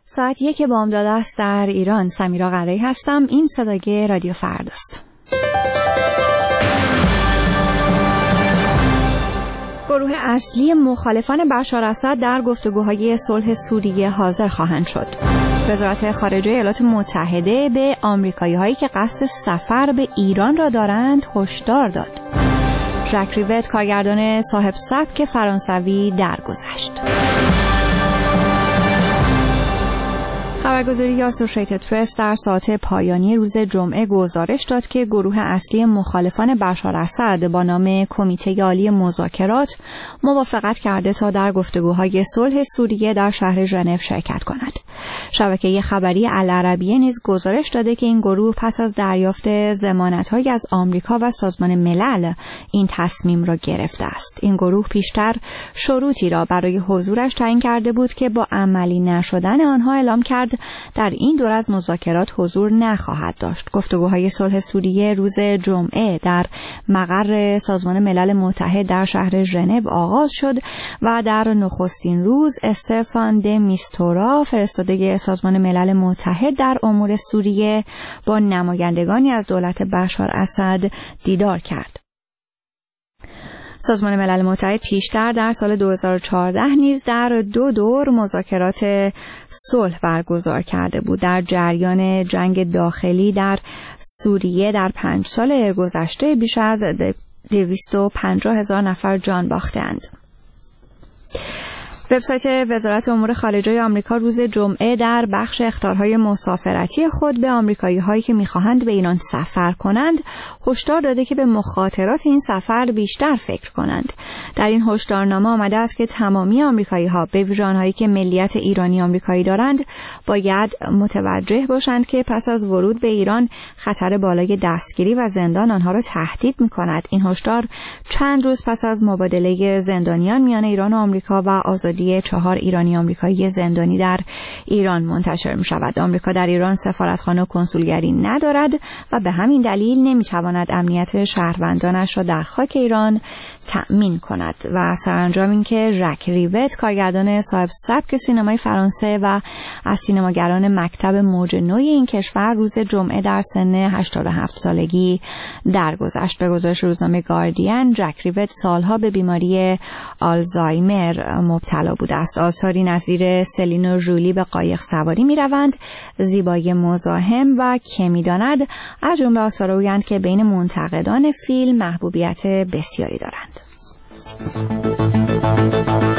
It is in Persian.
ساعت 1 بامداد است در ایران. سمیرا قره‌ای هستم. این صدای رادیو فرداست. گروه اصلی مخالفان بشار اسد در گفتگوهای صلح سوریه حاضر خواهند شد. وزارت خارجه ایالات متحده به آمریکایی‌هایی که قصد سفر به ایران را دارند هشدار داد. ژاک ریوت کارگردان صاحب سبک فرانسوی درگذشت. خبرگزاری آسوشیتد پرس در ساعت پایانی روز جمعه گزارش داد که گروه اصلی مخالفان بشار اسد با نام کمیته عالی مذاکرات موافقت کرده تا در گفتگوهای صلح سوریه در شهر ژنو شرکت کند. شبکه خبری العربیه نیز گزارش داده که این گروه پس از دریافت ضمانت‌هایی از آمریکا و سازمان ملل این تصمیم را گرفته است. این گروه پیشتر شروطی را برای حضورش تعیین کرده بود که با عملی نشدن آنها اعلام کرد در این دور از مذاکرات حضور نخواهد داشت. گفتگوهای صلح سوریه روز جمعه در مقر سازمان ملل متحد در شهر ژنو آغاز شد و در نخستین روز استفان د میستورا فرستاده سازمان ملل متحد در امور سوریه با نمایندگانی از دولت بشار اسد دیدار کرد. سازمان ملل متحد پیشتر در سال 2014 نیز در 2 دور مذاکرات صلح برگزار کرده بود. در جریان جنگ داخلی در سوریه در 5 سال گذشته بیش از 250,000 نفر جان باختند. وبسایت وزارت امور خارجه آمریکا روز جمعه در بخش اخطارهای مسافرتی خود به آمریکایی‌هایی که می‌خواهند به ایران سفر کنند هشدار داده که به مخاطرات این سفر بیشتر فکر کنند. در این هشدارنامه آمده است که تمامی آمریکایی‌ها به ویژه آنهایی که ملیت ایرانی آمریکایی دارند باید متوجه باشند که پس از ورود به ایران خطر بالای دستگیری و زندان آنها را تهدید می‌کند. این هشدار چند روز پس از مبادله زندانیان میان ایران و آمریکا و آزادی 4 ایرانی آمریکایی زندانی در ایران منتشر می شود. آمریکا در ایران سفارتخانه و کنسولگری ندارد و به همین دلیل نمی تواند امنیت شهروندانش را در خاک ایران تأمین کند. و سرانجام این که ژاک ریوت کارگردان صاحب سبک سینمای فرانسه و از سینماگران مکتب موج نوی این کشور روز جمعه در سن 87 سالگی درگذشت. به گزارش روزنامه گاردین ژاک ریوت سالها به بیماری آلزایمر مبتلا بوده است. آثاری نظیر سلین و ژولی به قایق سواری می‌روند، زیبایی مزاحم و که می‌داند از جمله آثار اویند که بین منتقدان فیلم محبوبیت بسیاری دارند.